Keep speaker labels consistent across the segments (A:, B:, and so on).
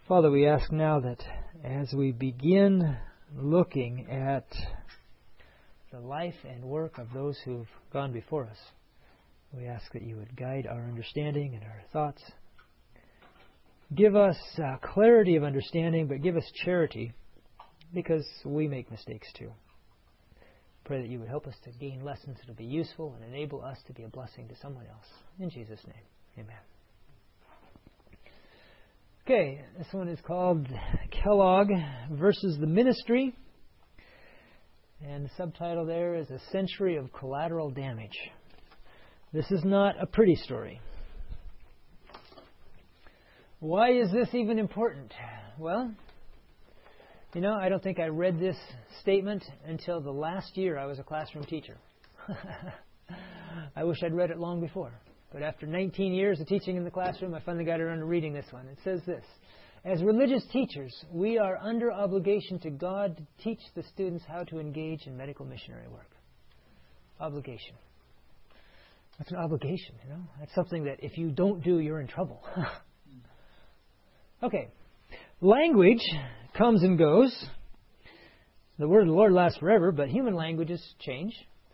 A: Father, we ask now that as we begin looking at the life and work of those who've gone before us, we ask that you would guide our understanding and our thoughts. Give us clarity of understanding, but give us charity, because we make mistakes too. Pray that you would help us to gain lessons that will be useful and enable us to be a blessing to someone else. In Jesus' name, amen. Okay, this one is called Kellogg versus the Ministry. And the subtitle there is A Century of Collateral Damage. This is not a pretty story. Why is this even important? Well, I don't think I read this statement until the last year I was a classroom teacher. I wish I'd read it long before. But after 19 years of teaching in the classroom, I finally got around to reading this one. It says this: as religious teachers, we are under obligation to God to teach the students how to engage in medical missionary work. Obligation. That's an obligation, That's something that if you don't do, you're in trouble. Okay. Language comes and goes. The word of the Lord lasts forever, but human languages change.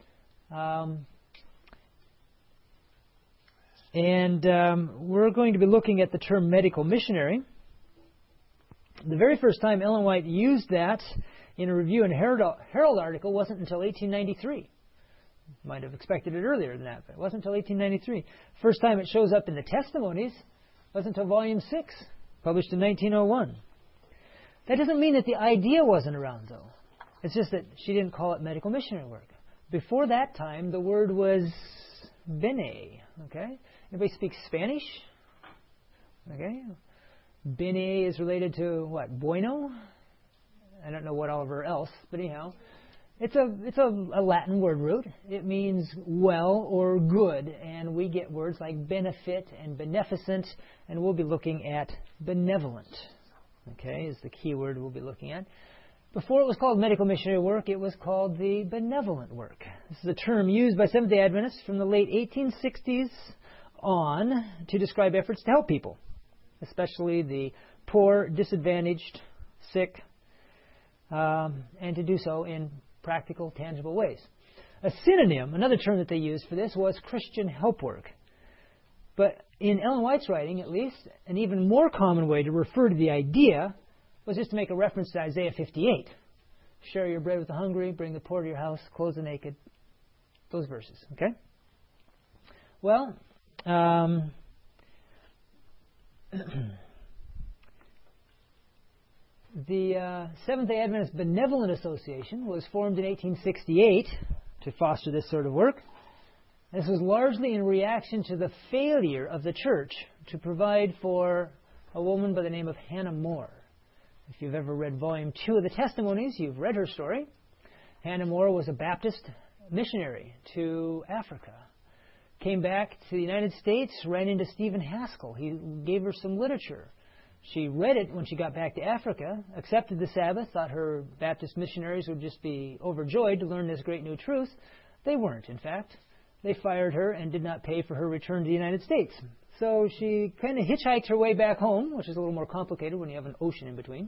A: We're going to be looking at the term medical missionary. The very first time Ellen White used that in a Review and Herald article wasn't until 1893. Might have expected it earlier than that, but it wasn't until 1893. First time it shows up in the Testimonies wasn't until Volume 6, published in 1901. That doesn't mean that the idea wasn't around, though. It's just that she didn't call it medical missionary work. Before that time, the word was bene. Okay? Anybody speak Spanish? Okay? Bene is related to what? Bueno? I don't know what all else, but anyhow. It's a Latin word root. It means well or good, and we get words like benefit and beneficent, and we'll be looking at benevolent. Okay, is the key word we'll be looking at. Before it was called medical missionary work, it was called the benevolent work. This is a term used by Seventh-day Adventists from the late 1860s on to describe efforts to help people, especially the poor, disadvantaged, sick, and to do so in practical, tangible ways. A synonym, another term that they used for this, was Christian help work. But in Ellen White's writing, at least, an even more common way to refer to the idea was just to make a reference to Isaiah 58. Share your bread with the hungry, bring the poor to your house, clothe the naked. Those verses, okay? Well, the Seventh-day Adventist Benevolent Association was formed in 1868 to foster this sort of work. This was largely in reaction to the failure of the church to provide for a woman by the name of Hannah More. If you've ever read Volume 2 of the Testimonies, you've read her story. Hannah More was a Baptist missionary to Africa. Came back to the United States, ran into Stephen Haskell. He gave her some literature. She read it when she got back to Africa, accepted the Sabbath, thought her Baptist missionaries would just be overjoyed to learn this great new truth. They weren't, in fact. They fired her and did not pay for her return to the United States. So she kind of hitchhiked her way back home, which is a little more complicated when you have an ocean in between.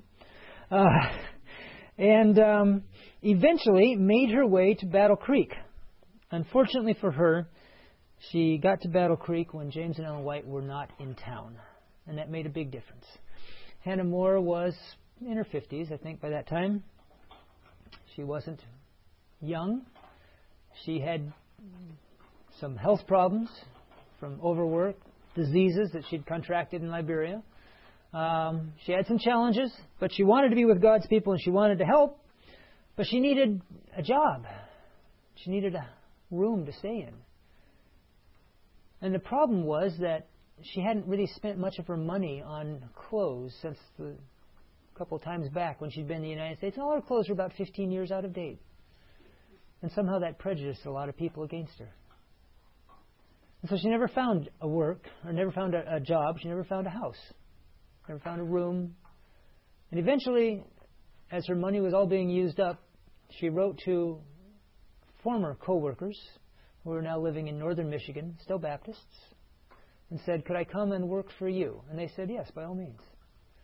A: And eventually made her way to Battle Creek. Unfortunately for her, she got to Battle Creek when James and Ellen White were not in town. And that made a big difference. Hannah More was in her 50s, I think, by that time. She wasn't young. She had some health problems from overwork, diseases that she'd contracted in Liberia. She had some challenges, but she wanted to be with God's people and she wanted to help, but she needed a job. She needed a room to stay in. And the problem was that she hadn't really spent much of her money on clothes since the couple of times back when she'd been in the United States. And all her clothes were about 15 years out of date. And somehow that prejudiced a lot of people against her. And so she never found a work, or never found a job. She never found a house, never found a room. And eventually, as her money was all being used up, she wrote to former co-workers who are now living in northern Michigan, still Baptists, and said, "Could I come and work for you?" And they said, "Yes, by all means."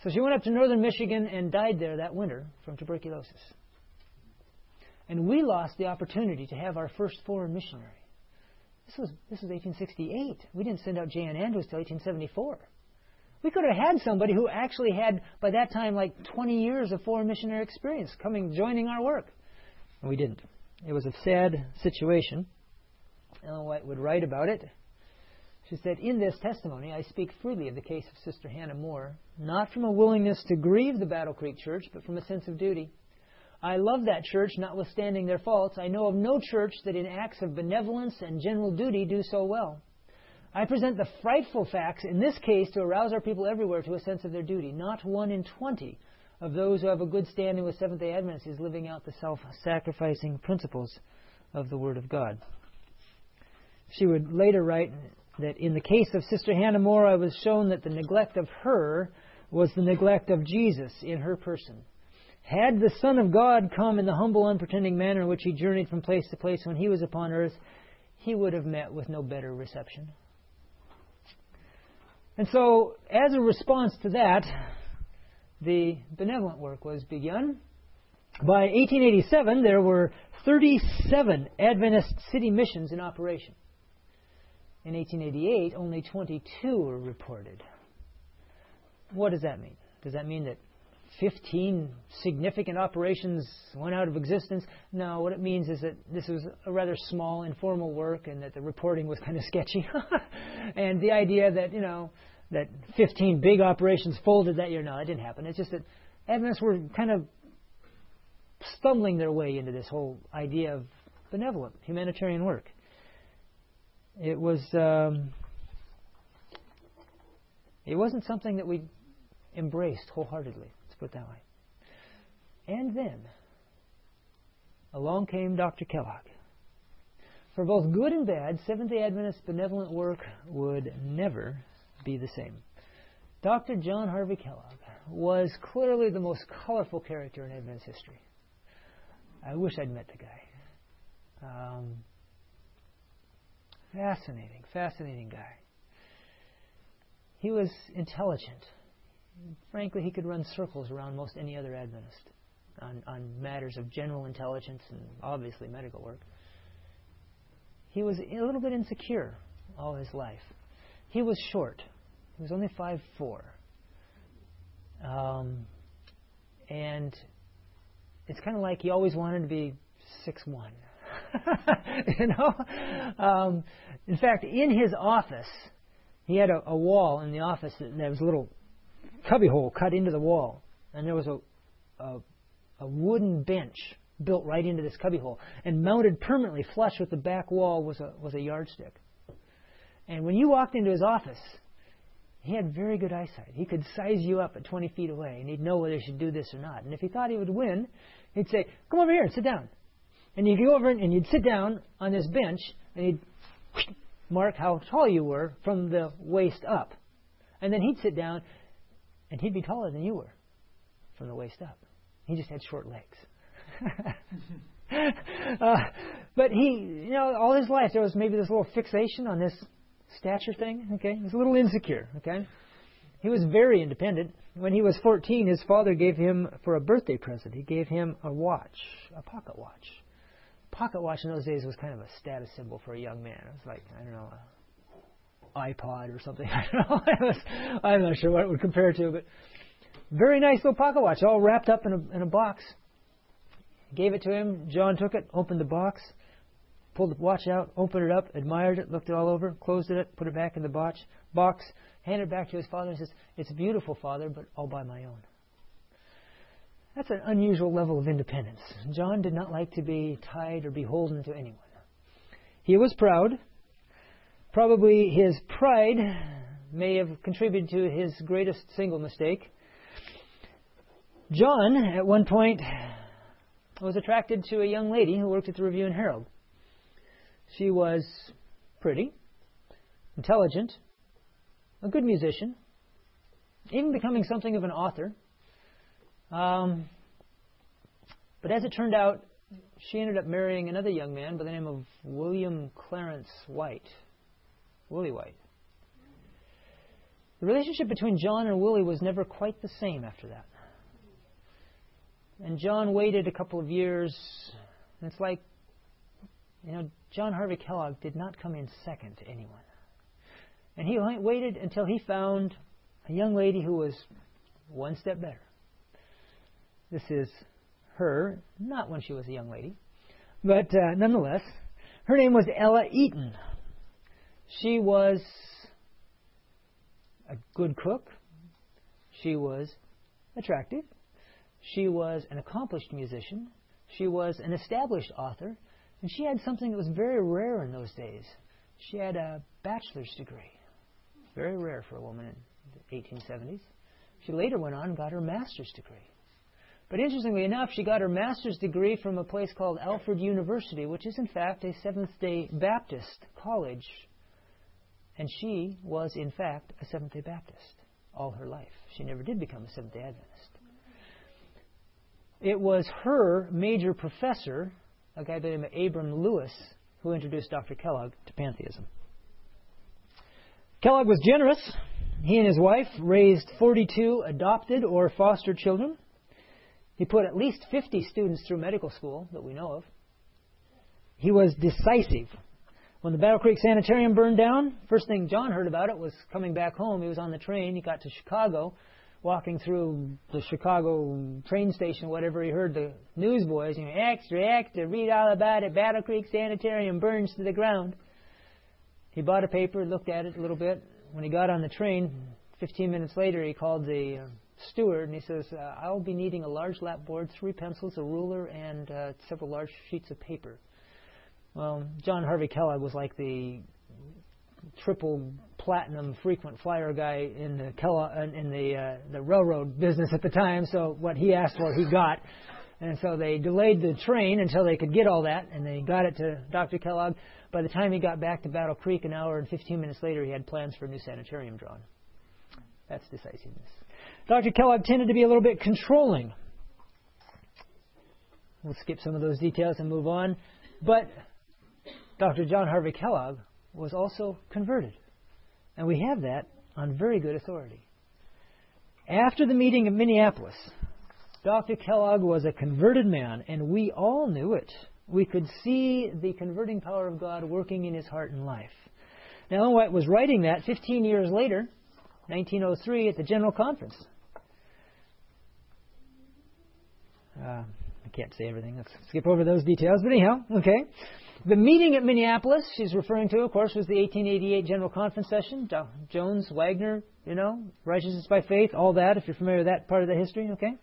A: So she went up to northern Michigan and died there that winter from tuberculosis. And we lost the opportunity to have our first foreign missionary. This was 1868. We didn't send out J.N. Andrews till 1874. We could have had somebody who actually had, by that time, like 20 years of foreign missionary experience joining our work. And we didn't. It was a sad situation. Ellen White would write about it. She said, "In this testimony, I speak freely of the case of Sister Hannah Moore, not from a willingness to grieve the Battle Creek Church, but from a sense of duty. I love that church, notwithstanding their faults. I know of no church that in acts of benevolence and general duty do so well. I present the frightful facts in this case to arouse our people everywhere to a sense of their duty. Not 1 in 20 of those who have a good standing with Seventh-day Adventists is living out the self-sacrificing principles of the Word of God." She would later write that in the case of Sister Hannah Moore, I was shown that the neglect of her was the neglect of Jesus in her person. Had the Son of God come in the humble, unpretending manner in which he journeyed from place to place when he was upon earth, he would have met with no better reception. And so, as a response to that, the benevolent work was begun. By 1887, there were 37 Adventist city missions in operation. In 1888, only 22 were reported. What does that mean? Does that mean that 15 significant operations went out of existence? No, what it means is that this was a rather small, informal work and that the reporting was kind of sketchy. And the idea that, that 15 big operations folded that year, no, it didn't happen. It's just that Adventists were kind of stumbling their way into this whole idea of benevolent, humanitarian work. It wasn't something that we embraced wholeheartedly. Let's put it that way. And then, along came Dr. Kellogg. For both good and bad, Seventh-day Adventist benevolent work would never be the same. Dr. John Harvey Kellogg was clearly the most colorful character in Adventist history. I wish I'd met the guy. Fascinating guy. He was intelligent. Frankly, he could run circles around most any other Adventist on matters of general intelligence and obviously medical work. He was a little bit insecure all his life. He was short. He was only 5'4". And it's kind of like he always wanted to be 6'1". In fact, in his office, he had a wall in the office that there was a little cubbyhole cut into the wall, and there was a wooden bench built right into this cubbyhole, and mounted permanently flush with the back wall was a yardstick. And when you walked into his office, he had very good eyesight. He could size you up at 20 feet away, and he'd know whether he should do this or not. And if he thought he would win, he'd say, "Come over here and sit down." And you'd go over and you'd sit down on this bench, and he'd mark how tall you were from the waist up. And then he'd sit down, and he'd be taller than you were from the waist up. He just had short legs. But he, all his life there was maybe this little fixation on this stature thing. Okay, he was a little insecure. Okay, he was very independent. When he was 14, his father gave him, for a birthday present, he gave him a watch, a pocket watch. Pocket watch in those days was kind of a status symbol for a young man. It was like, I don't know, an iPod or something. I don't know. I'm not sure what it would compare to, but very nice little pocket watch, all wrapped up in a box. Gave it to him. John took it, opened the box, pulled the watch out, opened it up, admired it, looked it all over, closed it, put it back in the box, handed it back to his father and says, "It's beautiful, Father, but all by my own." That's an unusual level of independence. John did not like to be tied or beholden to anyone. He was proud. Probably his pride may have contributed to his greatest single mistake. John, at one point, was attracted to a young lady who worked at the Review and Herald. She was pretty, intelligent, a good musician, even becoming something of an author. But as it turned out, she ended up marrying another young man by the name of William Clarence White, Willie White. The relationship between John and Willie was never quite the same after that. And John waited a couple of years. And it's like, John Harvey Kellogg did not come in second to anyone. And he waited until he found a young lady who was one step better. This is her, not when she was a young lady, but nonetheless, her name was Ella Eaton. She was a good cook. She was attractive. She was an accomplished musician. She was an established author. And she had something that was very rare in those days. She had a bachelor's degree. Very rare for a woman in the 1870s. She later went on and got her master's degree. But interestingly enough, she got her master's degree from a place called Alfred University, which is in fact a Seventh-day Baptist college. And she was in fact a Seventh-day Baptist all her life. She never did become a Seventh-day Adventist. It was her major professor, a guy by the name of Abram Lewis, who introduced Dr. Kellogg to pantheism. Kellogg was generous. He and his wife raised 42 adopted or foster children. He put at least 50 students through medical school that we know of. He was decisive. When the Battle Creek Sanitarium burned down, first thing John heard about it was coming back home. He was on the train. He got to Chicago. Walking through the Chicago train station, whatever, he heard the newsboys, extra, extra, read all about it. Battle Creek Sanitarium burns to the ground. He bought a paper, looked at it a little bit. When he got on the train, 15 minutes later, he called the steward and he says, I'll be needing a large lapboard, 3 pencils, a ruler, and several large sheets of paper. Well, John Harvey Kellogg was like the triple platinum frequent flyer guy in the railroad business at the time. So what he asked for, he got. And so they delayed the train until they could get all that, and they got it to Dr. Kellogg. By the time he got back to Battle Creek, an hour and 15 minutes later, he had plans for a new sanitarium drawn. That's decisiveness. Dr. Kellogg tended to be a little bit controlling. We'll skip some of those details and move on. But Dr. John Harvey Kellogg was also converted. And we have that on very good authority. After the meeting in Minneapolis, Dr. Kellogg was a converted man, and we all knew it. We could see the converting power of God working in his heart and life. Now, Ellen White was writing that 15 years later, 1903, at the General Conference. I can't say everything. Let's skip over those details. But anyhow, okay. The meeting at Minneapolis she's referring to, of course, was the 1888 General Conference session. Jones, Wagner, righteousness by faith, all that, if you're familiar with that part of the history, okay?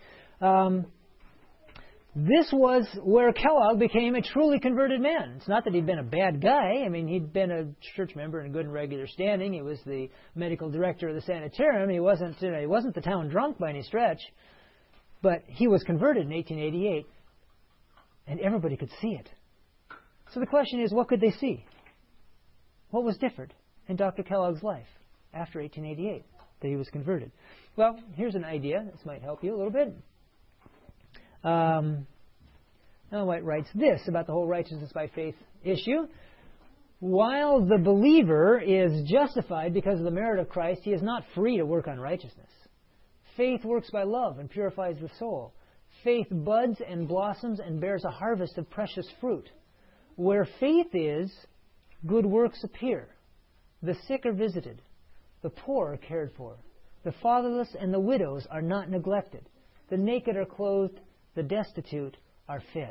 A: This was where Kellogg became a truly converted man. It's not that he'd been a bad guy. I mean, he'd been a church member in good and regular standing. He was the medical director of the sanitarium. He wasn't the town drunk by any stretch. But he was converted in 1888, and everybody could see it. So the question is, what could they see? What was different in Dr. Kellogg's life after 1888 that he was converted? Well, here's an idea. This might help you a little bit. Ellen White writes this about the whole righteousness by faith issue. While the believer is justified because of the merit of Christ, he is not free to work on righteousness. Faith works by love and purifies the soul. Faith buds and blossoms and bears a harvest of precious fruit. Where faith is, good works appear. The sick are visited. The poor are cared for. The fatherless and the widows are not neglected. The naked are clothed. The destitute are fed.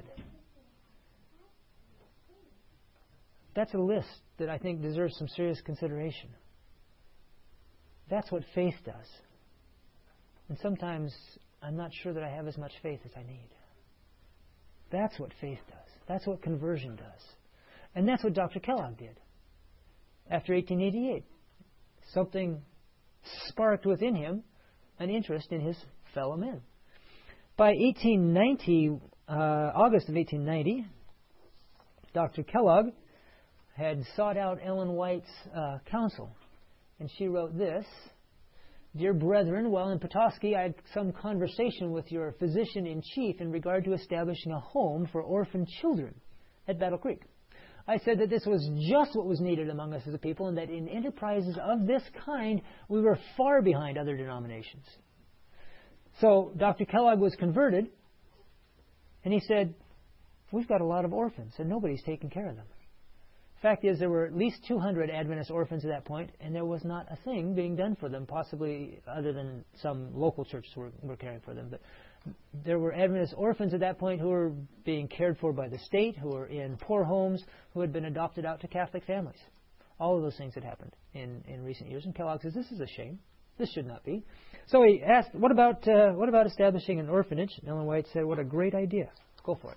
A: That's a list that I think deserves some serious consideration. That's what faith does. And sometimes I'm not sure that I have as much faith as I need. That's what faith does. That's what conversion does. And that's what Dr. Kellogg did. After 1888, something sparked within him an interest in his fellow men. By 1890, August of 1890, Dr. Kellogg had sought out Ellen White's counsel. And she wrote this: Dear brethren, while in Petoskey, I had some conversation with your physician-in-chief in regard to establishing a home for orphan children at Battle Creek. I said that this was just what was needed among us as a people, and that in enterprises of this kind, we were far behind other denominations. So Dr. Kellogg was converted, and he said, we've got a lot of orphans, and nobody's taking care of them. Fact is, there were at least 200 Adventist orphans at that point, and there was not a thing being done for them, possibly other than some local churches were caring for them. But there were Adventist orphans at that point who were being cared for by the state, who were in poor homes, who had been adopted out to Catholic families. All of those things had happened in recent years, and Kellogg says, this is a shame. This should not be. So he asked, what about establishing an orphanage? And Ellen White said, what a great idea. Go for it.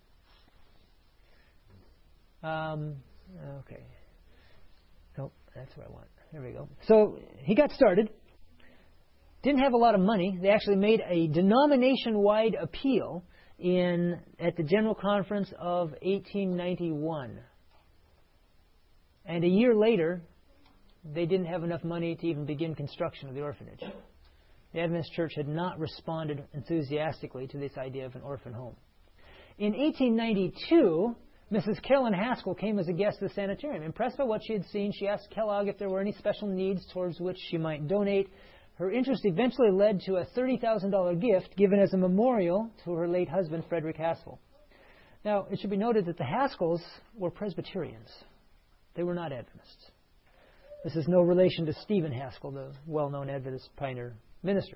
A: Okay. Nope, that's what I want. There we go. So he got started. Didn't have a lot of money. They actually made a denomination-wide appeal at the General Conference of 1891. And a year later, they didn't have enough money to even begin construction of the orphanage. The Adventist Church had not responded enthusiastically to this idea of an orphan home. In 1892, Mrs. Carolyn Haskell came as a guest to the sanitarium. Impressed by what she had seen, she asked Kellogg if there were any special needs towards which she might donate. Her interest eventually led to a $30,000 gift given as a memorial to her late husband, Frederick Haskell. Now, it should be noted that the Haskells were Presbyterians. They were not Adventists. This is no relation to Stephen Haskell, the well-known Adventist pioneer minister.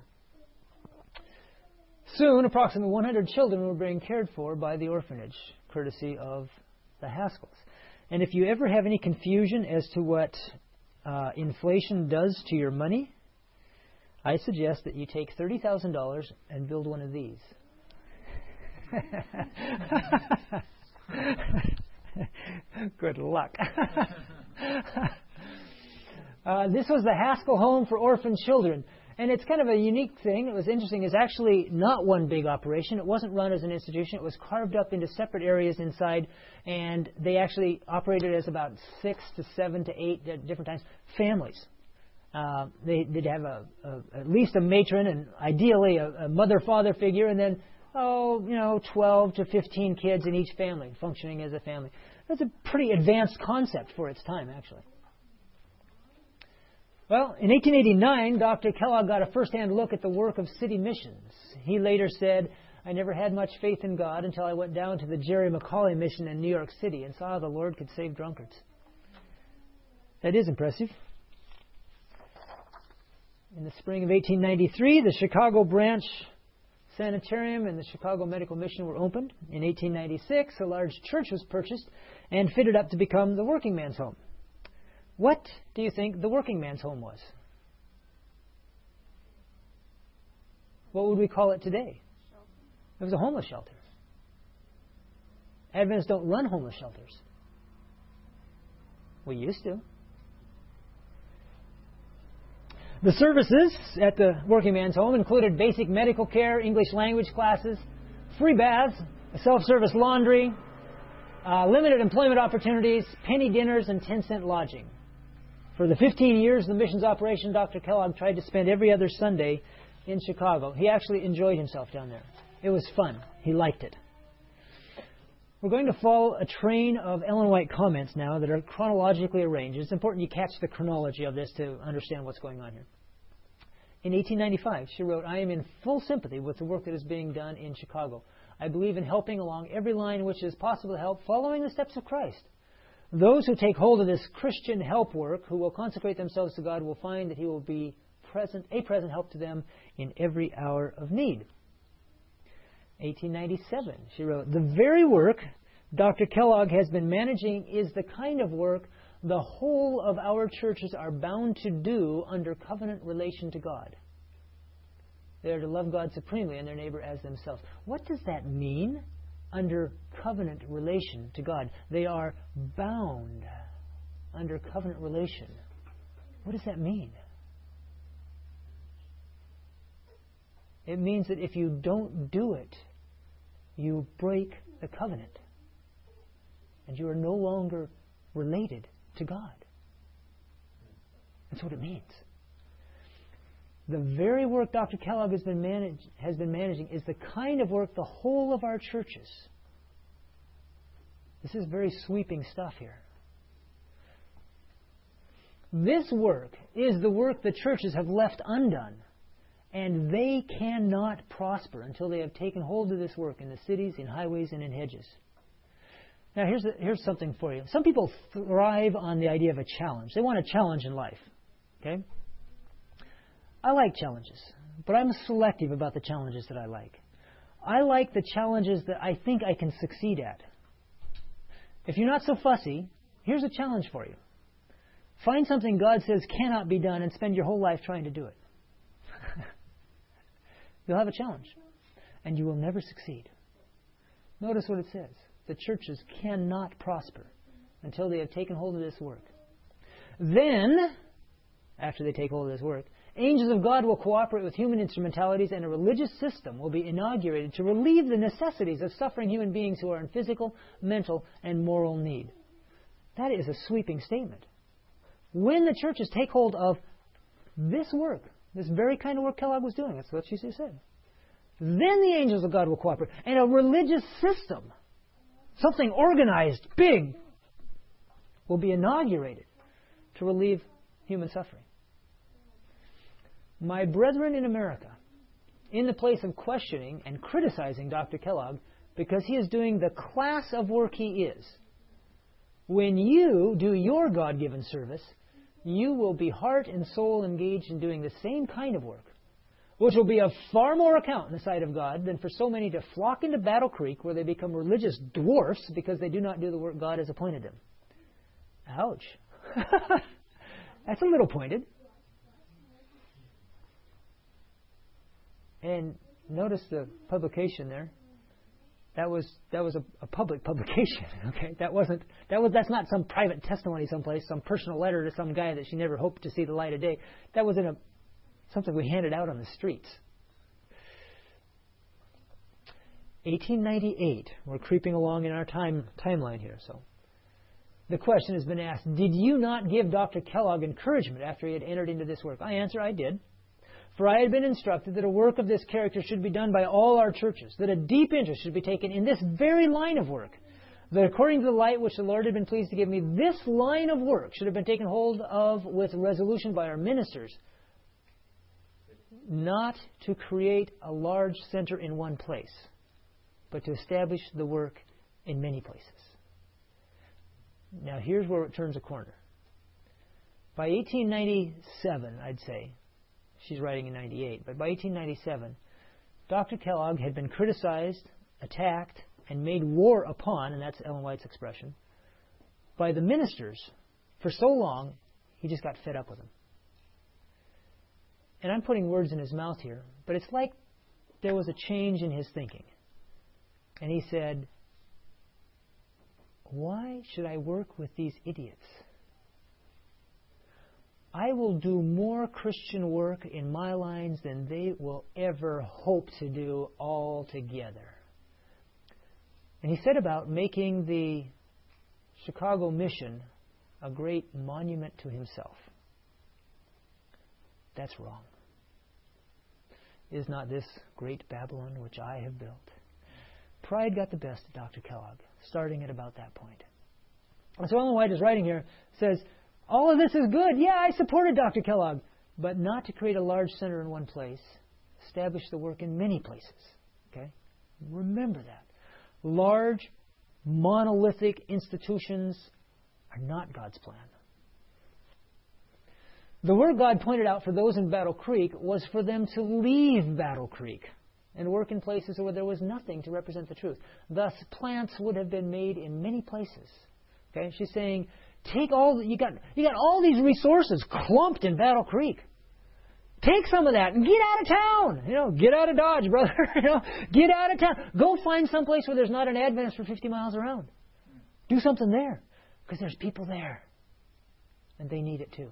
A: Soon, approximately 100 children were being cared for by the orphanage, courtesy of the Haskells. And if you ever have any confusion as to what inflation does to your money, I suggest that you take $30,000 and build one of these. Good luck. This was the Haskell Home for Orphan Children. And it's kind of a unique thing. It was interesting. It's actually not one big operation. It wasn't run as an institution. It was carved up into separate areas inside. And they actually operated as about 6 to 7 to 8 at different times. Families. They'd have at least a matron and ideally a mother-father figure. And then, 12 to 15 kids in each family, functioning as a family. That's a pretty advanced concept for its time, actually. Well, in 1889, Dr. Kellogg got a first-hand look at the work of city missions. He later said, I never had much faith in God until I went down to the Jerry Macaulay mission in New York City and saw how the Lord could save drunkards. That is impressive. In the spring of 1893, the Chicago branch sanitarium and the Chicago Medical Mission were opened. In 1896, a large church was purchased and fitted up to become the working man's home. What do you think the working man's home was? What would we call it today? It was a homeless shelter. Adventists don't run homeless shelters. We used to. The services at the working man's home included basic medical care, English language classes, free baths, a self-service laundry, limited employment opportunities, penny dinners, and 10-cent lodging. For the 15 years of the mission's operation, Dr. Kellogg tried to spend every other Sunday in Chicago. He actually enjoyed himself down there. It was fun. He liked it. We're going to follow a train of Ellen White comments now that are chronologically arranged. It's important you catch the chronology of this to understand what's going on here. In 1895, she wrote, I am in full sympathy with the work that is being done in Chicago. I believe in helping along every line which is possible to help, following the steps of Christ. Those who take hold of this Christian help work, who will consecrate themselves to God, will find that He will be a present help to them in every hour of need. 1897, she wrote, the very work Dr. Kellogg has been managing is the kind of work the whole of our churches are bound to do under covenant relation to God. They are to love God supremely and their neighbor as themselves. What does that mean? Under covenant relation to God. They are bound under covenant relation. What does that mean? It means that if you don't do it, you break the covenant. And you are no longer related to God. That's what it means. The very work Dr. Kellogg has been managing is the kind of work the whole of our churches This is very sweeping stuff here. This work is the work the churches have left undone, and they cannot prosper until they have taken hold of this work in the cities, in highways, and in hedges. Now, here's something for you. Some people thrive on the idea of a challenge. They want a challenge in life. Okay? I like challenges, but I'm selective about the challenges that I like. I like the challenges that I think I can succeed at. If you're not so fussy, here's a challenge for you. Find something God says cannot be done and spend your whole life trying to do it. You'll have a challenge, and you will never succeed. Notice what it says. The churches cannot prosper until they have taken hold of this work. Then, after they take hold of this work, angels of God will cooperate with human instrumentalities, and a religious system will be inaugurated to relieve the necessities of suffering human beings who are in physical, mental, and moral need. That is a sweeping statement. When the churches take hold of this work, this very kind of work Kellogg was doing, that's what she said, then the angels of God will cooperate. And a religious system, something organized, big, will be inaugurated to relieve human suffering. My brethren in America, in the place of questioning and criticizing Dr. Kellogg because he is doing the class of work he is, when you do your God-given service, you will be heart and soul engaged in doing the same kind of work, which will be of far more account in the sight of God than for so many to flock into Battle Creek where they become religious dwarfs because they do not do the work God has appointed them. Ouch. That's a little pointed. And notice the publication there. That was a public publication. Okay, that's not some private testimony someplace, some personal letter to some guy that she never hoped to see the light of day. That was in something we handed out on the streets. 1898. We're creeping along in our timeline here. So the question has been asked: did you not give Dr. Kellogg encouragement after he had entered into this work? I answer, I did. For I had been instructed that a work of this character should be done by all our churches, that a deep interest should be taken in this very line of work, that according to the light which the Lord had been pleased to give me, this line of work should have been taken hold of with resolution by our ministers, not to create a large center in one place, but to establish the work in many places. Now here's where it turns a corner. By 1897, I'd say, she's writing in 98, but by 1897, Dr. Kellogg had been criticized, attacked, and made war upon, and that's Ellen White's expression, by the ministers for so long, he just got fed up with them. And I'm putting words in his mouth here, but it's like there was a change in his thinking. And he said, why should I work with these idiots? I will do more Christian work in my lines than they will ever hope to do altogether. And he said about making the Chicago mission a great monument to himself. That's wrong. Is not this great Babylon which I have built? Pride got the best of Dr. Kellogg, starting at about that point. And so Ellen White is writing here, says, all of this is good. Yeah, I supported Dr. Kellogg, but not to create a large center in one place. Establish the work in many places. Okay? Remember that. Large, monolithic institutions are not God's plan. The work God pointed out for those in Battle Creek was for them to leave Battle Creek and work in places where there was nothing to represent the truth. Thus, plants would have been made in many places. Okay? She's saying, take all you got all these resources clumped in Battle Creek. Take some of that and get out of town. Get out of Dodge, brother. Get out of town. Go find some place where there's not an Adventist for 50 miles around. Do something there, because there's people there, and they need it too.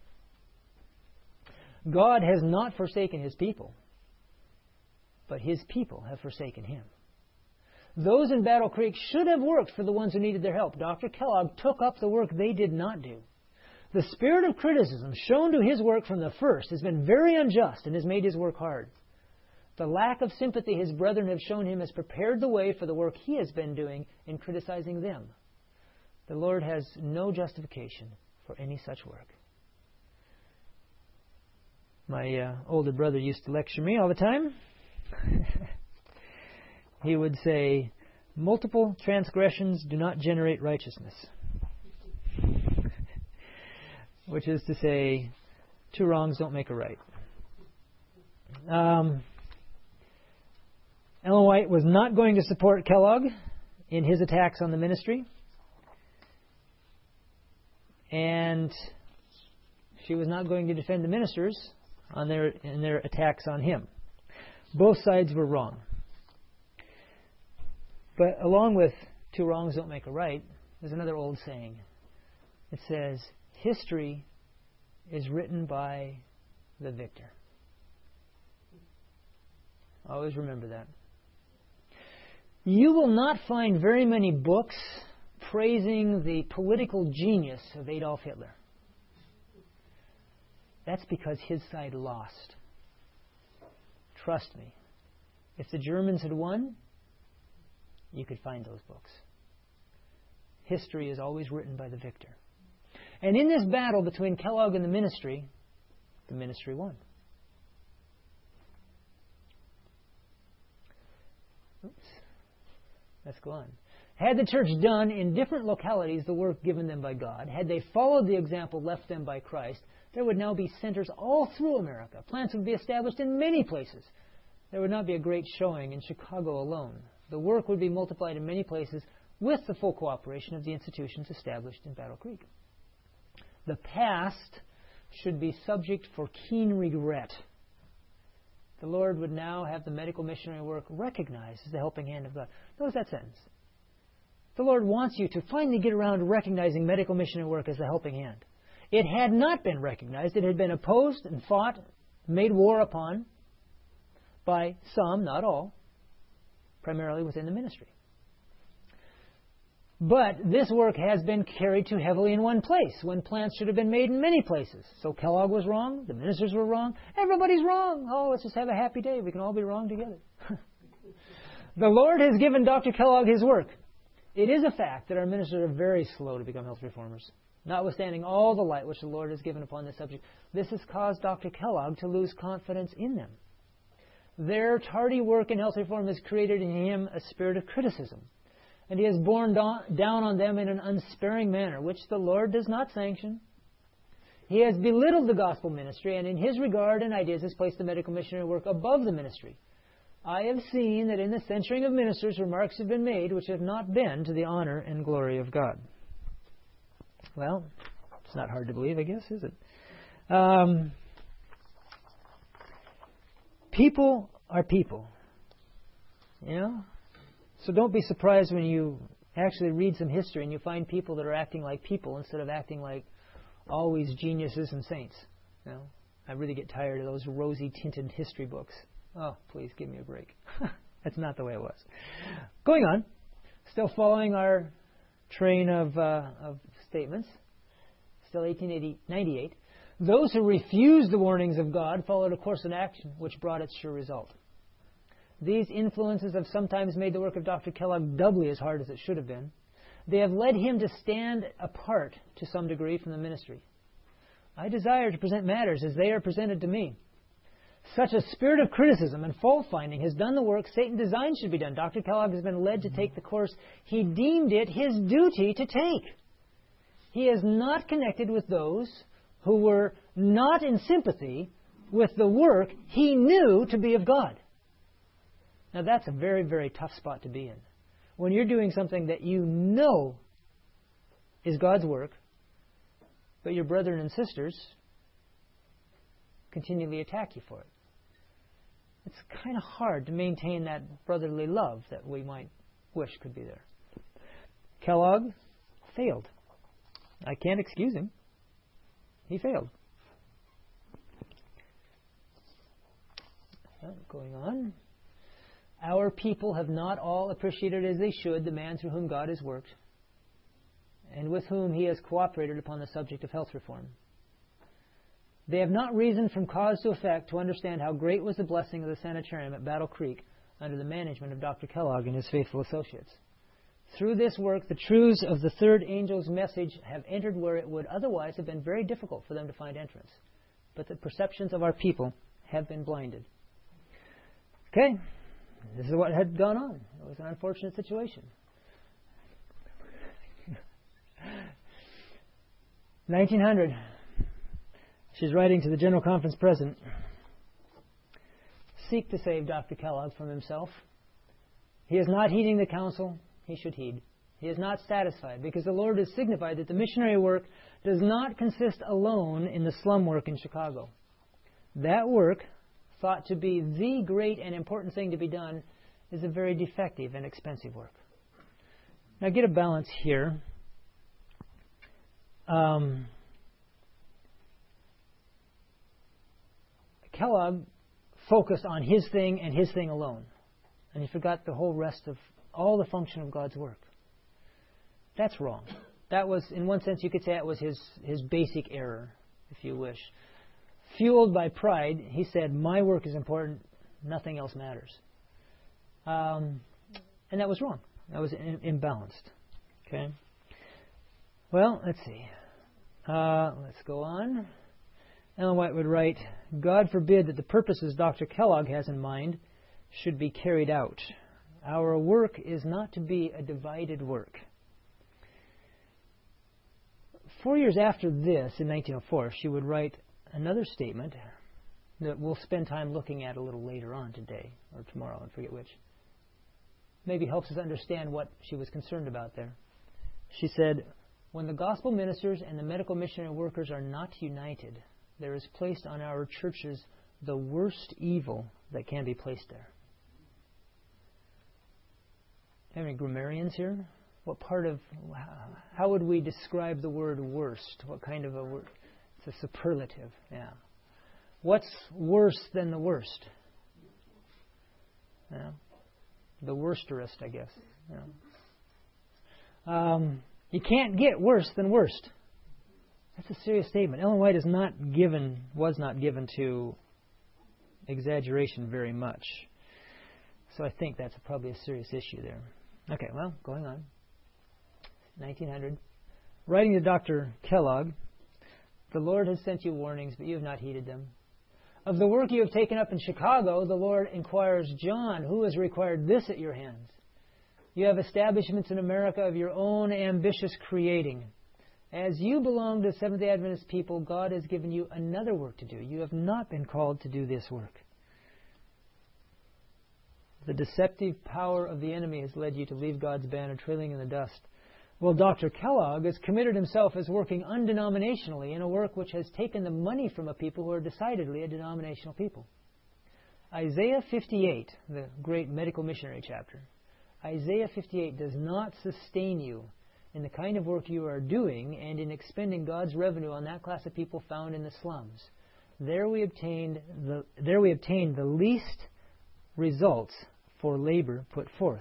A: God has not forsaken His people, but His people have forsaken Him. Those in Battle Creek should have worked for the ones who needed their help. Dr. Kellogg took up the work they did not do. The spirit of criticism shown to his work from the first has been very unjust and has made his work hard. The lack of sympathy his brethren have shown him has prepared the way for the work he has been doing in criticizing them. The Lord has no justification for any such work. My older brother used to lecture me all the time. He would say, multiple transgressions do not generate righteousness. Which is to say, two wrongs don't make a right. Ellen White was not going to support Kellogg in his attacks on the ministry. And she was not going to defend the ministers in their attacks on him. Both sides were wrong. But along with two wrongs don't make a right, there's another old saying. It says, history is written by the victor. Always remember that. You will not find very many books praising the political genius of Adolf Hitler. That's because his side lost. Trust me. If the Germans had won, you could find those books. History is always written by the victor. And in this battle between Kellogg and the ministry won. Oops. Let's go on. Had the church done in different localities the work given them by God, had they followed the example left them by Christ, there would now be centers all through America. Plants would be established in many places. There would not be a great showing in Chicago alone. The work would be multiplied in many places with the full cooperation of the institutions established in Battle Creek. The past should be subject for keen regret. The Lord would now have the medical missionary work recognized as the helping hand of God. Notice that sentence. The Lord wants you to finally get around to recognizing medical missionary work as the helping hand. It had not been recognized. It had been opposed and fought, made war upon by some, not all, primarily within the ministry. But this work has been carried too heavily in one place, when plants should have been made in many places. So Kellogg was wrong, the ministers were wrong, everybody's wrong. Oh, let's just have a happy day. We can all be wrong together. The Lord has given Dr. Kellogg his work. It is a fact that our ministers are very slow to become health reformers. Notwithstanding all the light which the Lord has given upon this subject, this has caused Dr. Kellogg to lose confidence in them. Their tardy work in health reform has created in him a spirit of criticism, and he has borne down on them in an unsparing manner, which the Lord does not sanction. He has belittled the gospel ministry, and in his regard and ideas has placed the medical missionary work above the ministry. I have seen that in the censuring of ministers, remarks have been made which have not been to the honor and glory of God. Well, it's not hard to believe, I guess, is it? People are people. You know? So don't be surprised when you actually read some history and you find people that are acting like people instead of acting like always geniuses and saints. You know? I really get tired of those rosy-tinted history books. Oh, please give me a break. That's not the way it was. Going on, still following our train of statements, still 1898. Those who refused the warnings of God followed a course of action which brought its sure result. These influences have sometimes made the work of Dr. Kellogg doubly as hard as it should have been. They have led him to stand apart to some degree from the ministry. I desire to present matters as they are presented to me. Such a spirit of criticism and fault-finding has done the work Satan designed should be done. Dr. Kellogg has been led to take the course he deemed it his duty to take. He is not connected with those who were not in sympathy with the work he knew to be of God. Now that's a very, very tough spot to be in. When you're doing something that you know is God's work, but your brethren and sisters continually attack you for it. It's kind of hard to maintain that brotherly love that we might wish could be there. Kellogg failed. I can't excuse him. He failed. Going on. Our people have not all appreciated as they should the man through whom God has worked and with whom he has cooperated upon the subject of health reform. They have not reasoned from cause to effect to understand how great was the blessing of the sanitarium at Battle Creek under the management of Dr. Kellogg and his faithful associates. Through this work, the truths of the third angel's message have entered where it would otherwise have been very difficult for them to find entrance. But the perceptions of our people have been blinded. Okay, this is what had gone on. It was an unfortunate situation. 1900. She's writing to the General Conference President. Seek to save Dr. Kellogg from himself. He is not heeding the counsel he should heed. He is not satisfied because the Lord has signified that the missionary work does not consist alone in the slum work in Chicago. That work, thought to be the great and important thing to be done, is a very defective and expensive work. Now get a balance here. Kellogg focused on his thing and his thing alone. And he forgot the whole rest of all the function of God's work. That's wrong. That was, in one sense, you could say it was his basic error, if you wish. Fueled by pride, he said, my work is important, nothing else matters. And that was wrong. That was imbalanced. Okay. Well, let's see. Let's go on. Ellen White would write, God forbid that the purposes Dr. Kellogg has in mind should be carried out. Our work is not to be a divided work. 4 years after this, in 1904, she would write another statement that we'll spend time looking at a little later on today, or tomorrow, I forget which. Maybe helps us understand what she was concerned about there. She said, when the gospel ministers and the medical missionary workers are not united, there is placed on our churches the worst evil that can be placed there. Have any grammarians here? What part of, how would we describe the word worst? What kind of a word? It's a superlative, yeah. What's worse than the worst? Yeah. The worsterest, I guess. Yeah. You can't get worse than worst. That's a serious statement. Ellen White was not given to exaggeration very much. So I think that's probably a serious issue there. Okay, well, going on. 1900. Writing to Dr. Kellogg, the Lord has sent you warnings, but you have not heeded them. Of the work you have taken up in Chicago, the Lord inquires, John, who has required this at your hands? You have establishments in America of your own ambitious creating. As you belong to the Seventh-day Adventist people, God has given you another work to do. You have not been called to do this work. The deceptive power of the enemy has led you to leave God's banner trailing in the dust. Well, Dr. Kellogg has committed himself as working undenominationally in a work which has taken the money from a people who are decidedly a denominational people. Isaiah 58, the great medical missionary chapter, Isaiah 58 does not sustain you in the kind of work you are doing and in expending God's revenue on that class of people found in the slums. There we obtained the least results for labor put forth.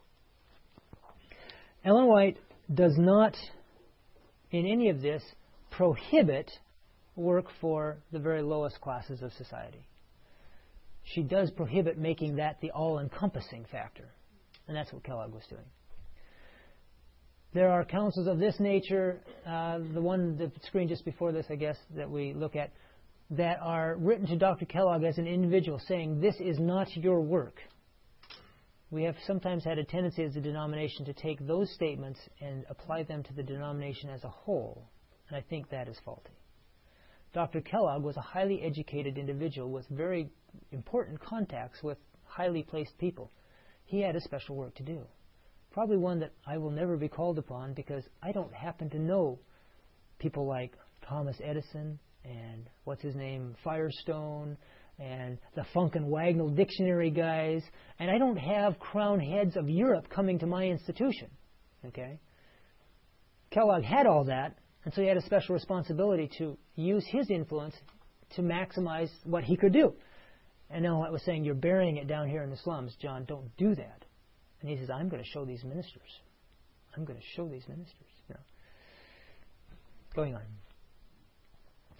A: Ellen White does not, in any of this, prohibit work for the very lowest classes of society. She does prohibit making that the all-encompassing factor, and that's what Kellogg was doing. There are counsels of this nature, the one, the screen just before this, I guess, that we look at, that are written to Dr. Kellogg as an individual, saying, this is not your work. We have sometimes had a tendency as a denomination to take those statements and apply them to the denomination as a whole, and I think that is faulty. Dr. Kellogg was a highly educated individual with very important contacts with highly placed people. He had a special work to do. Probably one that I will never be called upon because I don't happen to know people like Thomas Edison and Firestone and the Funk and Wagnall dictionary guys, and I don't have crown heads of Europe coming to my institution. Okay? Kellogg had all that, and so he had a special responsibility to use his influence to maximize what he could do. And now I was saying, you're burying it down here in the slums. John, don't do that. And he says, I'm going to show these ministers. I'm going to show these ministers. You know. Going on.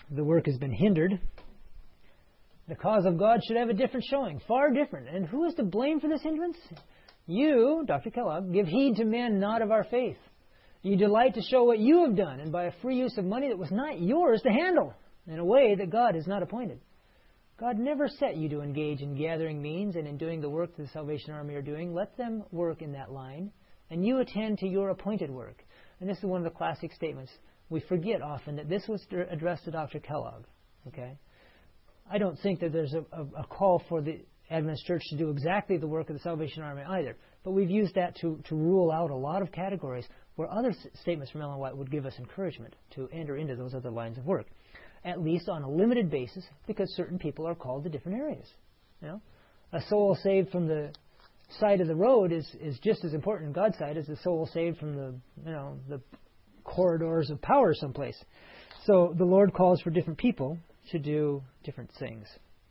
A: the work has been hindered. The cause of God should have a different showing, far different. And who is to blame for this hindrance? You, Dr. Kellogg, give heed to men not of our faith. You delight to show what you have done, and by a free use of money that was not yours to handle, in a way that God has not appointed. God never set you to engage in gathering means and in doing the work that the Salvation Army are doing. Let them work in that line, and you attend to your appointed work. And this is one of the classic statements. We forget often that this was addressed to Dr. Kellogg. Okay, I don't think that there's a call for the Adventist Church to do exactly the work of the Salvation Army either. But we've used that to rule out a lot of categories where other statements from Ellen White would give us encouragement to enter into those other lines of work, at least on a limited basis, because certain people are called to different areas. You know, a soul saved from the side of the road is just as important in God's sight as a soul saved from the corridors of power someplace. So the Lord calls for different people to do different things.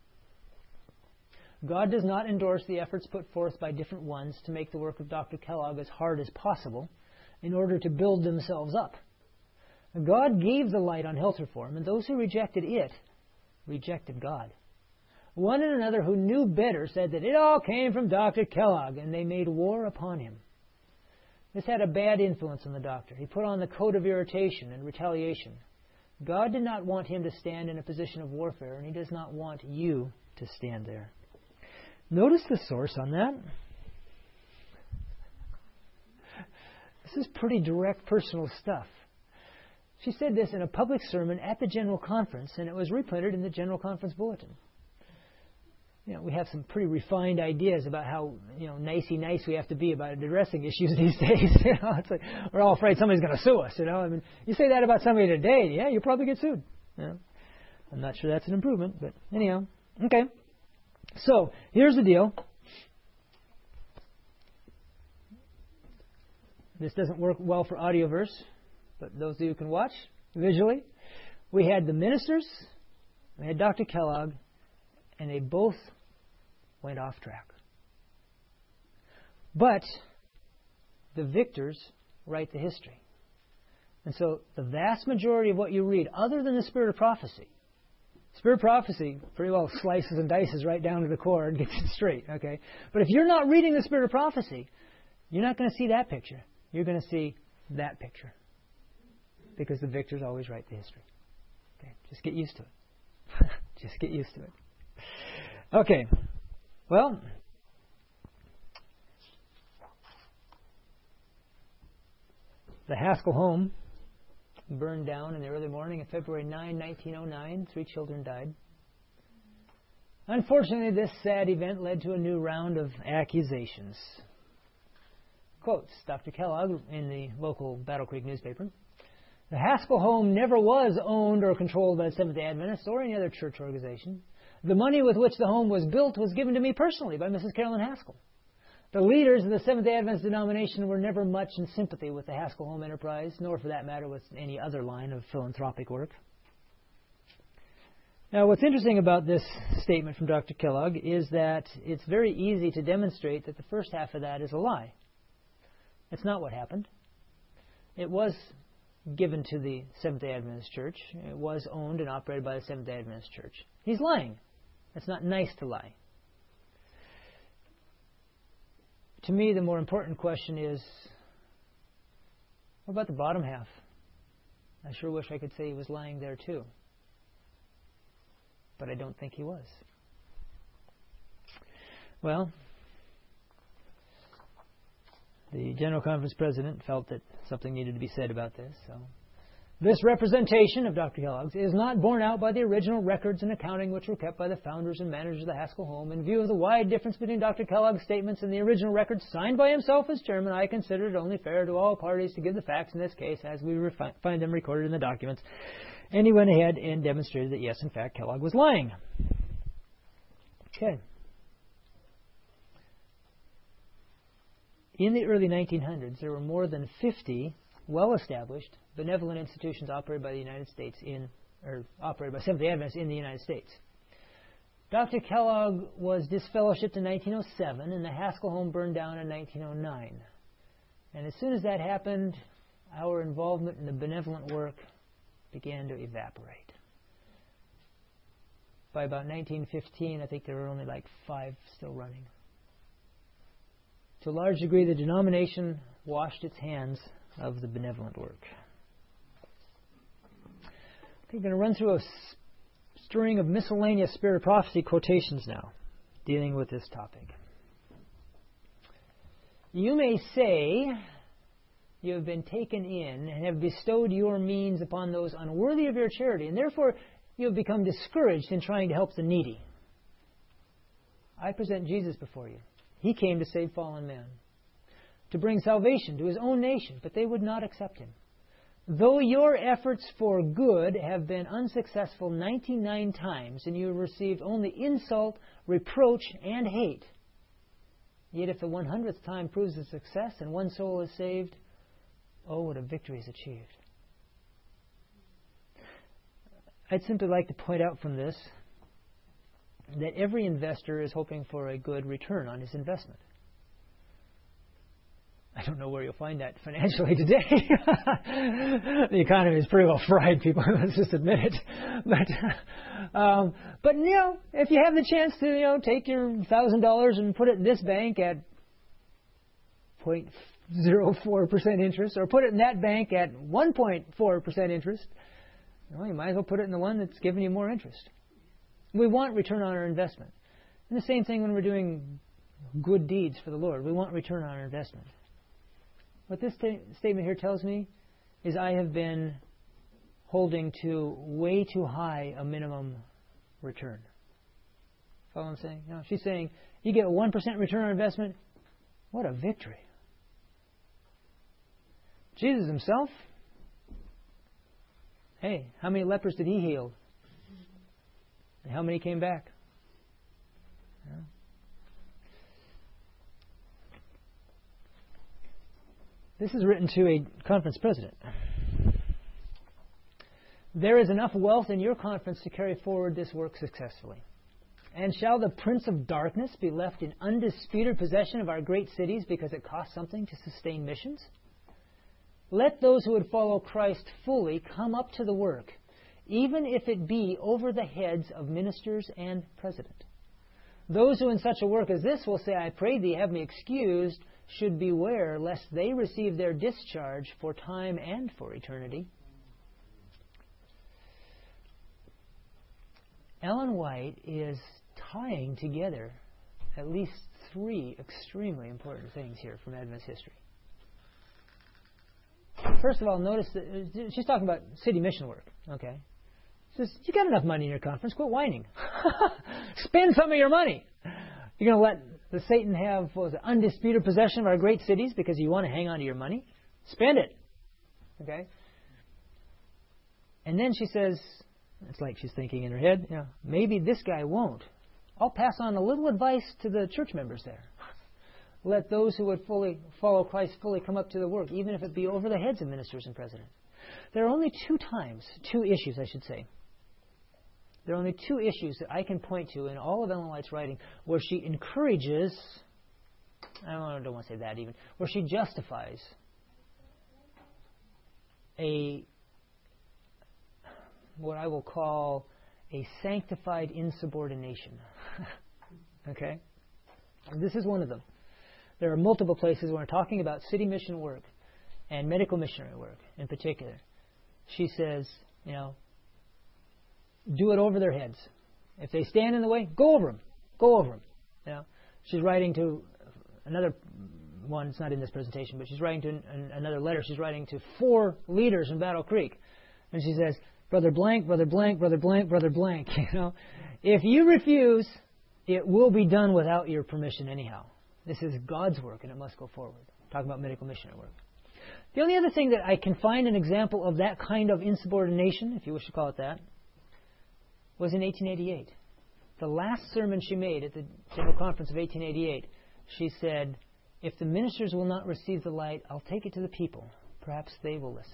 A: God does not endorse the efforts put forth by different ones to make the work of Dr. Kellogg as hard as possible in order to build themselves up. God gave the light on health reform, and those who rejected it rejected God. One and another who knew better said that it all came from Dr. Kellogg, and they made war upon him. This had a bad influence on the doctor. He put on the coat of irritation and retaliation. God did not want him to stand in a position of warfare, and He does not want you to stand there. Notice the source on that. This is pretty direct personal stuff. She said this in a public sermon at the General Conference, and it was reprinted in the General Conference Bulletin. You know, we have some pretty refined ideas about how, nicey nice we have to be about addressing issues these days. It's like we're all afraid somebody's going to sue us. I mean, you say that about somebody today, yeah, you'll probably get sued. I'm not sure that's an improvement, but anyhow, okay. So here's the deal. This doesn't work well for audioverse, but those of you who can watch visually, we had the ministers, we had Dr. Kellogg, and they both went off track. But the victors write the history. And so the vast majority of what you read, other than the Spirit of Prophecy, Spirit of Prophecy pretty well slices and dices right down to the core and gets it straight, okay? But if you're not reading the Spirit of Prophecy, you're not going to see that picture. You're going to see that picture. Because the victors always write the history. Okay, just get used to it. Just get used to it. Okay, well, the Haskell home burned down in the early morning of February 9, 1909. 3 children died. Unfortunately, this sad event led to a new round of accusations. Quotes Dr. Kellogg in the local Battle Creek newspaper. The Haskell home never was owned or controlled by the Seventh-day Adventists or any other church organization. The money with which the home was built was given to me personally by Mrs. Carolyn Haskell. The leaders of the Seventh-day Adventist denomination were never much in sympathy with the Haskell home enterprise, nor for that matter with any other line of philanthropic work. Now, what's interesting about this statement from Dr. Kellogg is that it's very easy to demonstrate that the first half of that is a lie. It's not what happened. It was given to the Seventh-day Adventist Church. It was owned and operated by the Seventh-day Adventist Church. He's lying. It's not nice to lie. To me, the more important question is, what about the bottom half? I sure wish I could say he was lying there too. But I don't think he was. Well, the General Conference President felt that something needed to be said about this. So, this representation of Dr. Kellogg's is not borne out by the original records and accounting which were kept by the founders and managers of the Haskell home. In view of the wide difference between Dr. Kellogg's statements and the original records signed by himself as chairman, I consider it only fair to all parties to give the facts in this case as we find them recorded in the documents. And he went ahead and demonstrated that, yes, in fact, Kellogg was lying. Okay. In the early 1900s, there were more than 50 well-established benevolent institutions operated by the United States operated by Seventh-day Adventists in the United States. Dr. Kellogg was disfellowshipped in 1907, and the Haskell home burned down in 1909. And as soon as that happened, our involvement in the benevolent work began to evaporate. By about 1915, I think there were only like 5 still running. To a large degree, the denomination washed its hands of the benevolent work. I'm going to run through a string of miscellaneous Spirit of Prophecy quotations now, dealing with this topic. You may say you have been taken in and have bestowed your means upon those unworthy of your charity, and therefore you have become discouraged in trying to help the needy. I present Jesus before you. He came to save fallen man, to bring salvation to his own nation, but they would not accept him. Though your efforts for good have been unsuccessful 99 times, and you have received only insult, reproach, and hate, yet if the 100th time proves a success and one soul is saved, oh, what a victory is achieved. I'd simply like to point out from this that every investor is hoping for a good return on his investment. I don't know where you'll find that financially today. The economy is pretty well fried, people. Let's just admit it. But if you have the chance to, take your $1,000 and put it in this bank at 0.04% interest, or put it in that bank at 1.4% interest, you might as well put it in the one that's giving you more interest. We want return on our investment. And the same thing when we're doing good deeds for the Lord. We want return on our investment. What this statement here tells me is I have been holding to way too high a minimum return. Follow what I'm saying? No, she's saying, you get a 1% return on investment. What a victory. Jesus himself, hey, how many lepers did he heal? And how many came back? Yeah. This is written to a conference president. There is enough wealth in your conference to carry forward this work successfully. And shall the prince of darkness be left in undisputed possession of our great cities because it costs something to sustain missions? Let those who would follow Christ fully come up to the work, even if it be over the heads of ministers and president. Those who in such a work as this will say, I pray thee, have me excused, should beware lest they receive their discharge for time and for eternity. Ellen White is tying together at least 3 extremely important things here from Adventist history. First of all, notice that she's talking about city mission work. Okay, she says, you got enough money in your conference, quit whining. Spend some of your money. You're going to let the Satan have undisputed possession of our great cities because you want to hang on to your money? Spend it. Okay? And then she says, it's like she's thinking in her head, maybe this guy won't. I'll pass on a little advice to the church members there. Let those who would fully follow Christ fully come up to the work, even if it be over the heads of ministers and presidents. There are only 2 issues, I should say. There are only 2 issues that I can point to in all of Ellen White's writing where she encourages, I don't want to say that even, where she justifies what I will call a sanctified insubordination. Okay? And this is one of them. There are multiple places where we're talking about city mission work and medical missionary work in particular. She says, do it over their heads. If they stand in the way, go over them. Go over them. She's writing to another one. It's not in this presentation, but she's writing to another letter. She's writing to 4 leaders in Battle Creek, and she says, Brother blank, brother blank, brother blank, brother blank. If you refuse, it will be done without your permission anyhow. This is God's work, and it must go forward. Talking about medical missionary work. The only other thing that I can find an example of that kind of insubordination, if you wish to call it that, was in 1888. The last sermon she made at the General Conference of 1888, she said, if the ministers will not receive the light, I'll take it to the people. Perhaps they will listen.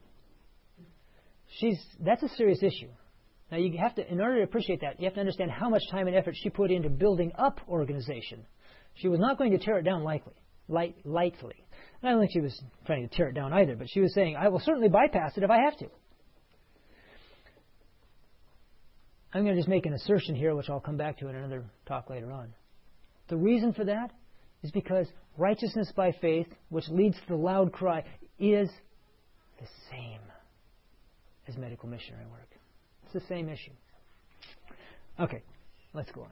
A: That's a serious issue. Now, you have to, in order to appreciate that, you have to understand how much time and effort she put into building up organization. She was not going to tear it down lightly. And I don't think she was trying to tear it down either, but she was saying, I will certainly bypass it if I have to. I'm going to just make an assertion here, which I'll come back to in another talk later on. The reason for that is because righteousness by faith, which leads to the loud cry, is the same as medical missionary work. It's the same issue. Okay, let's go on.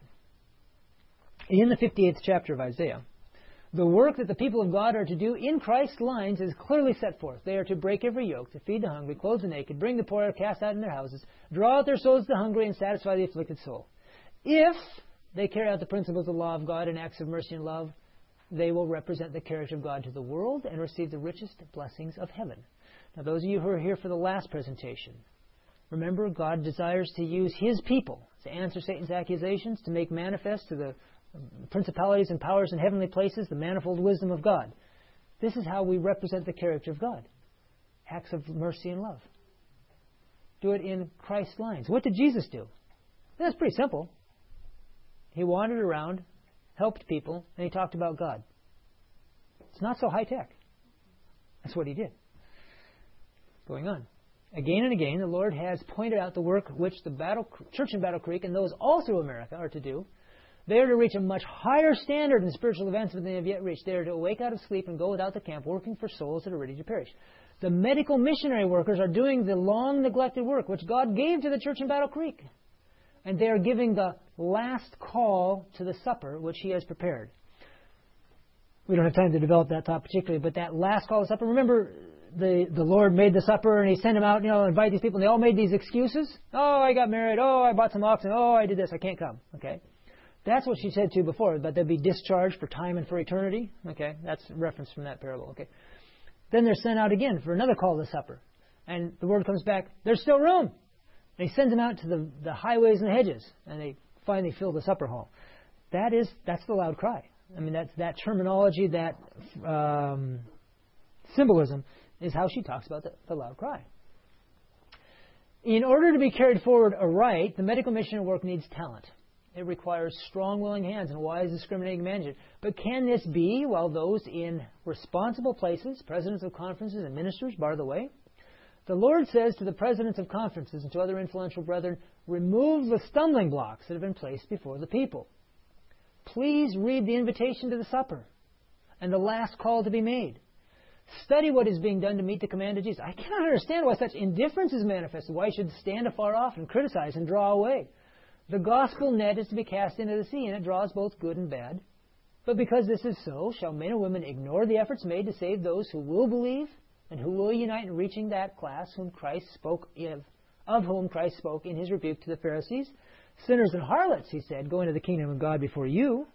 A: In the 58th chapter of Isaiah, the work that the people of God are to do in Christ's lines is clearly set forth. They are to break every yoke, to feed the hungry, clothe the naked, bring the poor, cast out in their houses, draw out their souls to the hungry, and satisfy the afflicted soul. If they carry out the principles of the law of God in acts of mercy and love, they will represent the character of God to the world and receive the richest blessings of heaven. Now, those of you who are here for the last presentation, remember, God desires to use His people to answer Satan's accusations, to make manifest to the principalities and powers in heavenly places the manifold wisdom of God. This is how we represent the character of God. Acts of mercy and love. Do it in Christ's lines. What did Jesus do? That's pretty simple. He wandered around, helped people, and He talked about God. It's not so high tech. That's what He did. Going on. Again and again, the Lord has pointed out the work which the church in Battle Creek and those all through America are to do. They are to reach a much higher standard in spiritual advancement than they have yet reached. They are to awake out of sleep and go without the camp, working for souls that are ready to perish. The medical missionary workers are doing the long-neglected work which God gave to the church in Battle Creek. And they are giving the last call to the supper which He has prepared. We don't have time to develop that thought particularly, but that last call to supper, remember the Lord made the supper and He sent them out, invite these people, and they all made these excuses. Oh, I got married. Oh, I bought some oxen. Oh, I did this. I can't come. Okay. That's what she said to you before, but they'll be discharged for time and for eternity. Okay, that's a reference from that parable. Okay, then they're sent out again for another call to supper. And the word comes back, there's still room. And He sends them out to the highways and the hedges, and they finally fill the supper hall. That's the loud cry. I mean, that terminology, that symbolism is how she talks about the loud cry. In order to be carried forward aright, the medical missionary work needs talent. It requires strong, willing hands and wise, discriminating management. But can this be while those in responsible places, presidents of conferences and ministers, bar the way? The Lord says to the presidents of conferences and to other influential brethren, remove the stumbling blocks that have been placed before the people. Please read the invitation to the supper and the last call to be made. Study what is being done to meet the command of Jesus. I cannot understand why such indifference is manifested, why you should stand afar off and criticize and draw away. The gospel net is to be cast into the sea, and it draws both good and bad. But because this is so, shall men and women ignore the efforts made to save those who will believe and who will unite in reaching that class of whom Christ spoke in His rebuke to the Pharisees? Sinners and harlots, He said, go into the kingdom of God before you.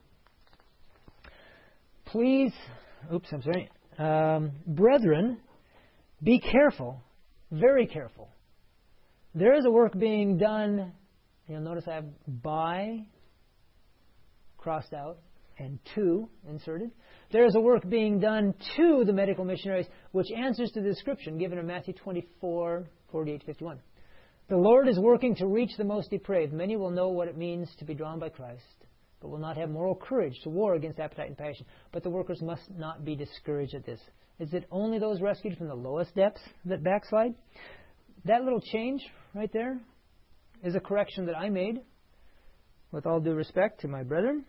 A: Brethren, be careful, very careful. There is a work being done. You'll notice I have by crossed out and to inserted. There is a work being done to the medical missionaries which answers to the description given in Matthew 24:48-51. The Lord is working to reach the most depraved. Many will know what it means to be drawn by Christ, but will not have moral courage to war against appetite and passion. But the workers must not be discouraged at this. Is it only those rescued from the lowest depths that backslide? That little change right there is a correction that I made, with all due respect to my brethren.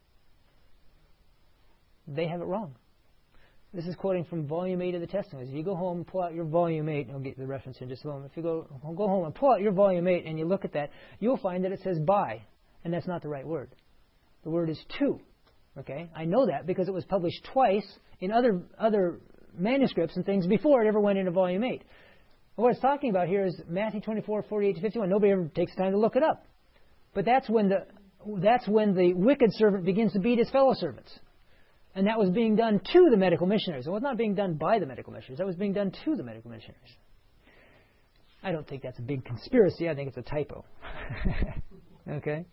A: They have it wrong. This is quoting from Volume 8 of the Testimonies. If you go home and pull out your Volume 8, and I'll get the reference in just a moment. If you go home and pull out your Volume 8 and you look at that, you'll find that it says by, and that's not the right word. The word is to. Okay, I know that because it was published twice in other manuscripts and things before it ever went into Volume 8. What it's talking about here is Matthew 24:48-51. Nobody ever takes time to look it up. But that's when the wicked servant begins to beat his fellow servants. And that was being done to the medical missionaries. It was not being done by the medical missionaries. That was being done to the medical missionaries. I don't think that's a big conspiracy. I think it's a typo. Okay?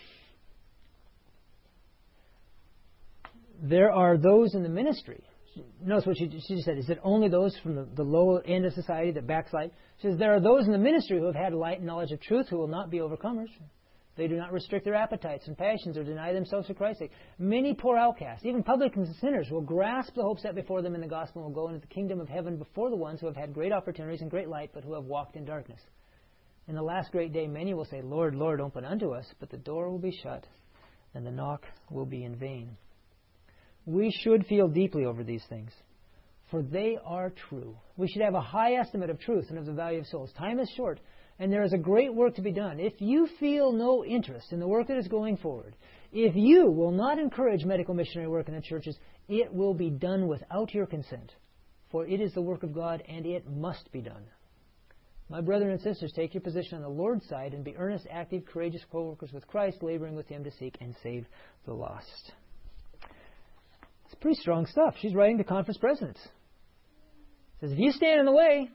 A: There are those in the ministry. Notice what she said. Is it only those from the low end of society that backslide? She says, there are those in the ministry who have had light and knowledge of truth who will not be overcomers. They do not restrict their appetites and passions or deny themselves for Christ's sake. Many poor outcasts, even publicans and sinners, will grasp the hope set before them in the gospel and will go into the kingdom of heaven before the ones who have had great opportunities and great light, but who have walked in darkness. In the last great day, many will say, Lord, Lord, open unto us, but the door will be shut, and the knock will be in vain. We should feel deeply over these things, for they are true. We should have a high estimate of truth and of the value of souls. Time is short, and there is a great work to be done. If you feel no interest in the work that is going forward, if you will not encourage medical missionary work in the churches, it will be done without your consent, for it is the work of God, and it must be done. My brethren and sisters, take your position on the Lord's side and be earnest, active, courageous co-workers with Christ, laboring with Him to seek and save the lost. It's pretty strong stuff. She's writing to conference presidents. Says, if you stand in the way,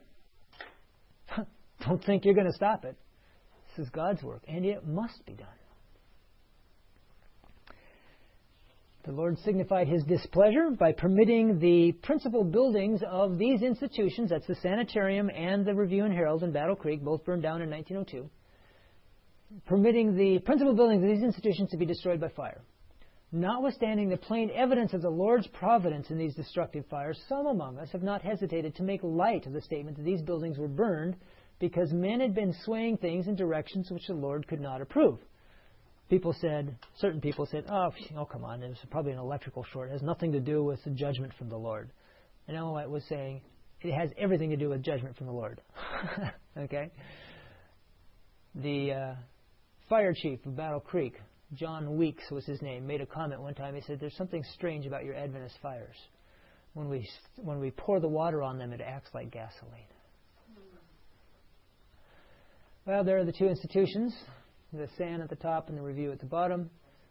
A: don't think you're going to stop it. This is God's work, and it must be done. The Lord signified His displeasure by permitting the principal buildings of these institutions, that's the Sanitarium and the Review and Herald in Battle Creek, both burned down in 1902, permitting the principal buildings of these institutions to be destroyed by fire. Notwithstanding the plain evidence of the Lord's providence in these destructive fires, some among us have not hesitated to make light of the statement that these buildings were burned because men had been swaying things in directions which the Lord could not approve. Certain people said, oh, come on, it was probably an electrical short. It has nothing to do with the judgment from the Lord. And Ellen White was saying, it has everything to do with judgment from the Lord. Okay? The fire chief of Battle Creek, John Weeks was his name, made a comment one time. He said, there's something strange about your Adventist fires. When we pour the water on them, it acts like gasoline. Well, there are the two institutions, the SAN at the top and the Review at the bottom.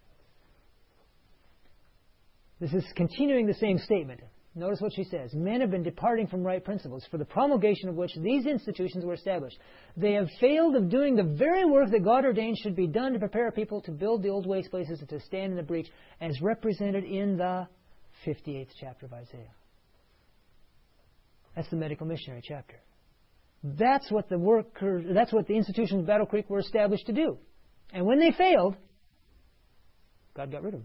A: This is continuing the same statement. Notice what she says. Men have been departing from right principles, for the promulgation of which these institutions were established. They have failed of doing the very work that God ordained should be done to prepare people to build the old waste places and to stand in the breach, as represented in the 58th chapter of Isaiah. That's the medical missionary chapter. That's what the institutions of Battle Creek were established to do. And when they failed, God got rid of them.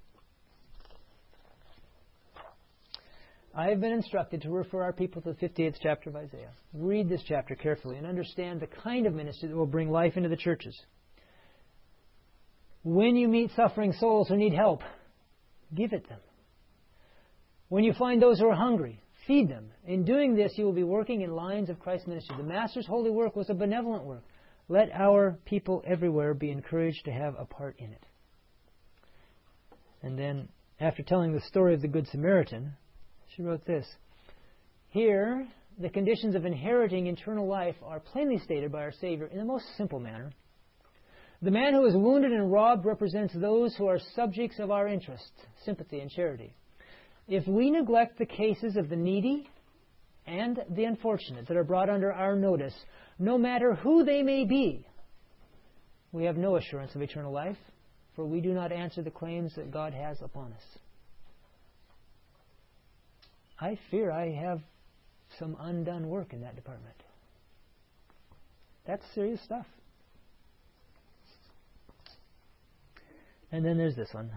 A: I have been instructed to refer our people to the 58th chapter of Isaiah. Read this chapter carefully and understand the kind of ministry that will bring life into the churches. When you meet suffering souls who need help, give it them. When you find those who are hungry, feed them. In doing this, you will be working in lines of Christ's ministry. The Master's holy work was a benevolent work. Let our people everywhere be encouraged to have a part in it. And then, after telling the story of the Good Samaritan, she wrote this. Here, the conditions of inheriting eternal life are plainly stated by our Savior in the most simple manner. The man who is wounded and robbed represents those who are subjects of our interest, sympathy, and charity. If we neglect the cases of the needy and the unfortunate that are brought under our notice, no matter who they may be, we have no assurance of eternal life, for we do not answer the claims that God has upon us. I fear I have some undone work in that department. That's serious stuff. And then there's this one.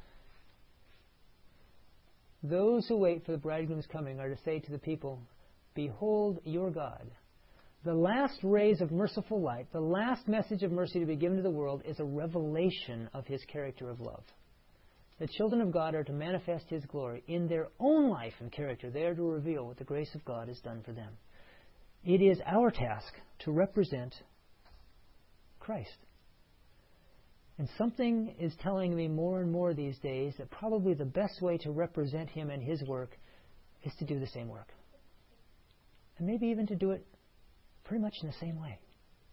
A: Those who wait for the bridegroom's coming are to say to the people, behold your God. The last rays of merciful light, the last message of mercy to be given to the world is a revelation of His character of love. The children of God are to manifest His glory in their own life and character. They are to reveal what the grace of God has done for them. It is our task to represent Christ. And something is telling me more and more these days that probably the best way to represent Him and His work is to do the same work. And maybe even to do it pretty much in the same way.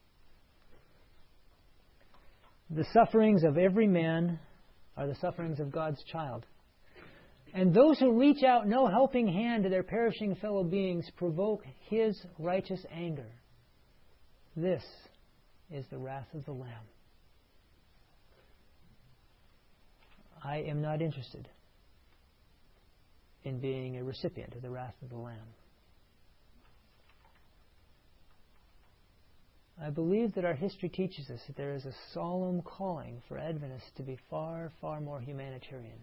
A: The sufferings of every man are the sufferings of God's child. And those who reach out no helping hand to their perishing fellow beings provoke His righteous anger. This is the wrath of the Lamb. I am not interested in being a recipient of the wrath of the Lamb. I believe that our history teaches us that there is a solemn calling for Adventists to be far, far more humanitarian.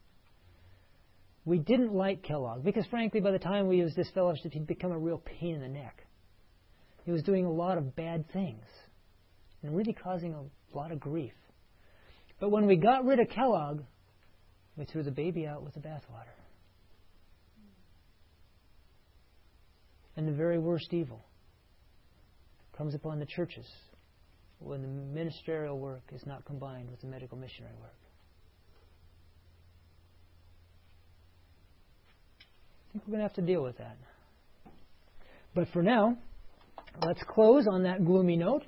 A: We didn't like Kellogg because, frankly, by the time we used this fellowship, he'd become a real pain in the neck. He was doing a lot of bad things and really causing a lot of grief. But when we got rid of Kellogg, we threw the baby out with the bathwater. And the very worst evil comes upon the churches when the ministerial work is not combined with the medical missionary work. I think we're going to have to deal with that. But for now, let's close on that gloomy note.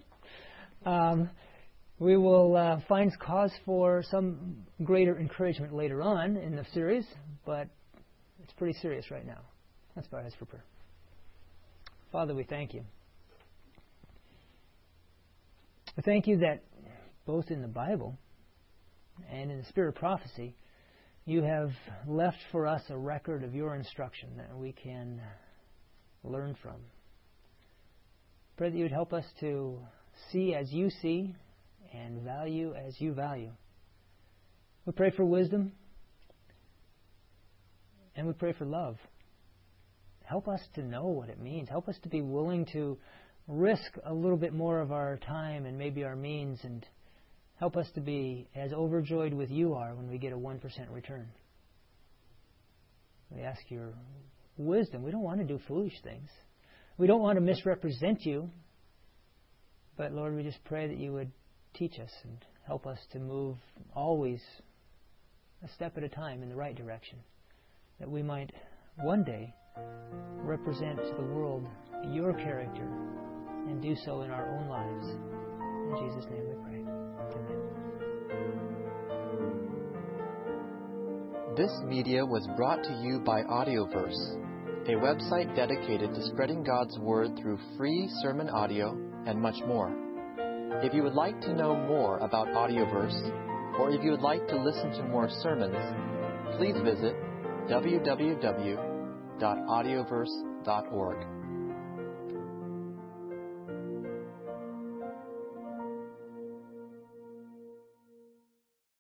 A: We will find cause for some greater encouragement later on in the series, but it's pretty serious right now. Let's bow our heads for prayer. Father, we thank you. We thank you that both in the Bible and in the spirit of prophecy, you have left for us a record of your instruction that we can learn from. Pray that you would help us to see as you see and value as you value. We pray for wisdom and we pray for love. Help us to know what it means. Help us to be willing to risk a little bit more of our time and maybe our means, and help us to be as overjoyed with you are when we get a 1% return. We ask your wisdom. We don't want to do foolish things. We don't want to misrepresent you. But Lord, we just pray that you would teach us and help us to move always a step at a time in the right direction, that we might one day represent to the world your character and do so in our own lives. In Jesus' name we pray. Amen.
B: This media was brought to you by Audioverse, a website dedicated to spreading God's Word through free sermon audio and much more. If you would like to know more about Audioverse, or if you would like to listen to more sermons, please visit www.audioverse.org.